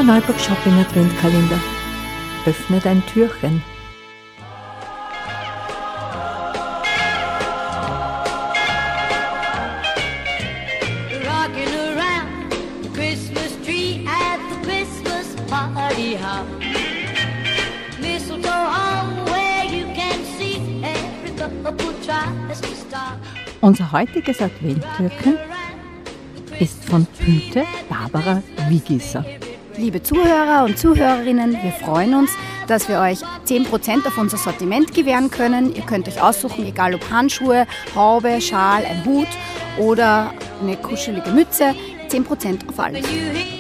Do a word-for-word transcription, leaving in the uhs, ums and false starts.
Neuburg Shopping Adventkalender. Öffne dein Türchen. Rocking around the Christmas tree at the Christmas party hop. Mistletoe hung where you can see every couple tries to stop. Unser heutiges Adventtürchen ist von Püte Barbara Wiegisser. Liebe Zuhörer und Zuhörerinnen, wir freuen uns, dass wir euch zehn Prozent auf unser Sortiment gewähren können. Ihr könnt euch aussuchen, egal ob Handschuhe, Haube, Schal, ein Hut oder eine kuschelige Mütze, zehn Prozent auf alles.